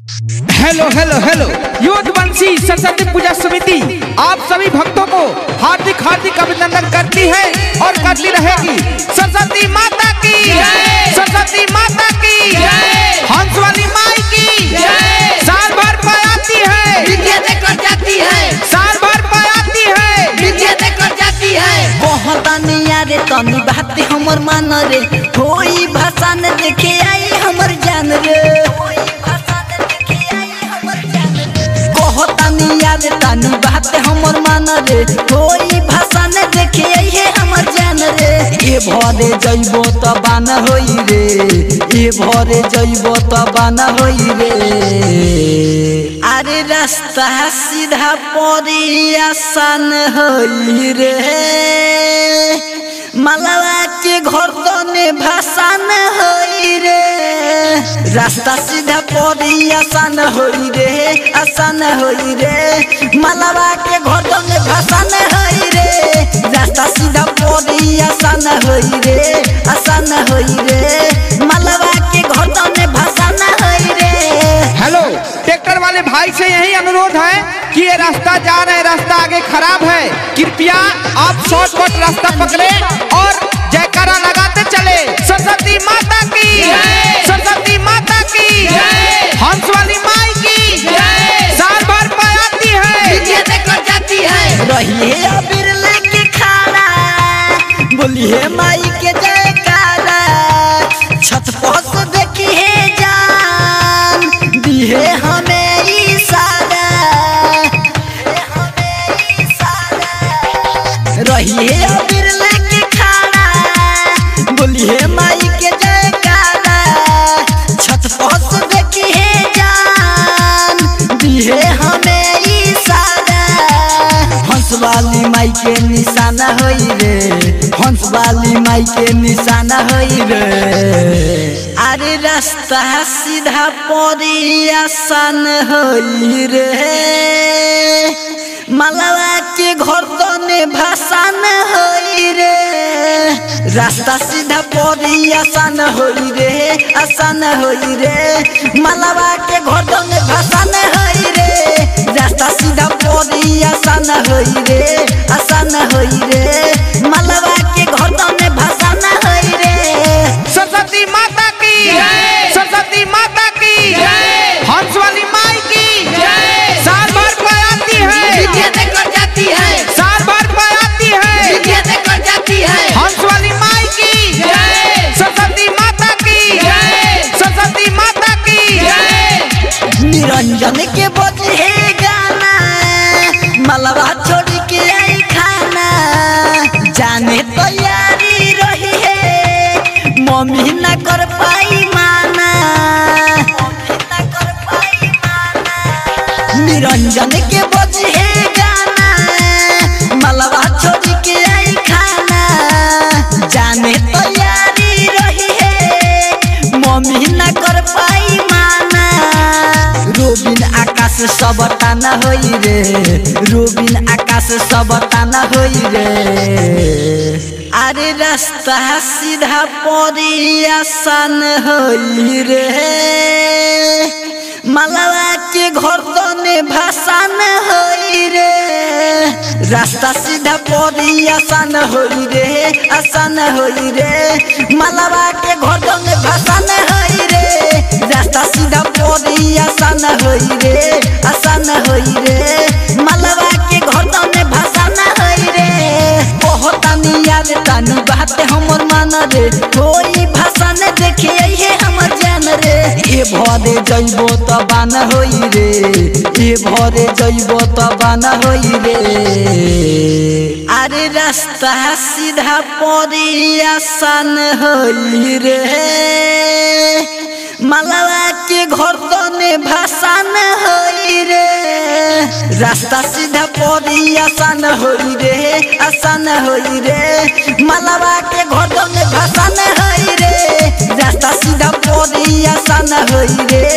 Hello hello hello youth बंसी सरस्वती पूजा समिति आप सभी भक्तों को हार्दिक हार्दिक अभिनंदन करती है और करती रहेगी। सरस्वती माता की सरस्वती माता की हंस वाली माई की साल भर पर आती है विद्या देकर जाती है, साल भर पर आती है विद्या देकर जाती है। कहतानी यारे तनी बात हमर मान रे, होई भाषा न देखे आई हमर जान रे। कहतानी यारे तनी बात हमर मान रे, होई भाषा न देखे आई है हमर जान रे। ए भरे जइबो त बान होई रे, ए भरे जइबो त बान होई रे। अरे रास्ता सीधा परी आसान होई रे, मलवा के घर तने भाषण होई रे। रास्ता सीधा परी आसान होई रे, आसान होई रे, मलवा के घर तने भाषण होई रे। रास्ता सीधा परी आसान होई रे, आसान होई रे, मलवा के घर तने भाषण होई रे। हेलो ट्रैक्टर वाले भाई से यही अनुरोध है कि ये रास्ता जा रहे रास्ता आगे खराब है, कृपया आप शॉर्टकट रास्ता पकड़े और जयकारा लगाते चले। सरस्वती माता की सरस्वती माता की हंस वाली माई की साल भर पर आती है विद्या देकर जाती है। रहिए अबीर लेके खाना, बोलिए माई के जयकारा। छत पर से देखी है जान, दिए हमें इशारा। रहिए अबीर लेके खाना, बोलिए माई के जयकारा। छत पर से देखी है जान, दिए हमें इशारा। हंस वाली माई के निशाना होई रे, हंस वाली माई के निशाना होई रे। अरे रास्ता सीधा परी आसान होई रे, मलवा के घर तने भाषण होई रे। रास्ता सीधा परी आसान होई रे, आसान होई रे, मलवा के घर तने भाषण होई रे। रास्ता सीधा परी आसान होई रे, आसान होई रे, मलवा के घर तने भाषण होई रे। सरस्वती माता की सरस्वती माता की हंस वाली माई की साल भर पर आती है विद्या देकर जाती है, साल भर पर आती है विद्या देकर जाती है। हंस वाली माई की सरस्वती माता की सरस्वती माता की निरंजन के बजे गाना, मलबा छोड़ के आई खाना। जाने तैयारी रही है, मम्मी न कर पाई माना। निरंजन के बजे गाना, मलबा छोड़ के आई खाना। जाने तैयारी रही है, मम्मी न कर पाई माना। रोबिन आकाश सब ताना होई रे, रोबिन आकाश सब ताना होई रे। अरे रास्ता सीधा परी आसान होई रे, मलवा के घर तने भाषण होई रे। रास्ता सीधा परी आसान होई रे, आसान होई रे, मलवा के घर तने भाषण होई रे। रास्ता सीधा परी आसान होई रे, आसान होई रे, मलवा के घर तने भाषण होई रे। कहतानी यार तानी बात हमर मान रे, कोई भाषा न देखे है हमर जान रे। ए भरे जइबो त बान होई रे, ए भरे जइबो त बान होई रे। अरे रास्ता सीधा परी आसान होई रे, मलवा के घर तने भाषण होई रे। रास्ता सीधा परी आसान होई रे, आसान होई रे, मलवा के घर तने भाषण होई रे। रास्ता सीधा परी आसान होई रे,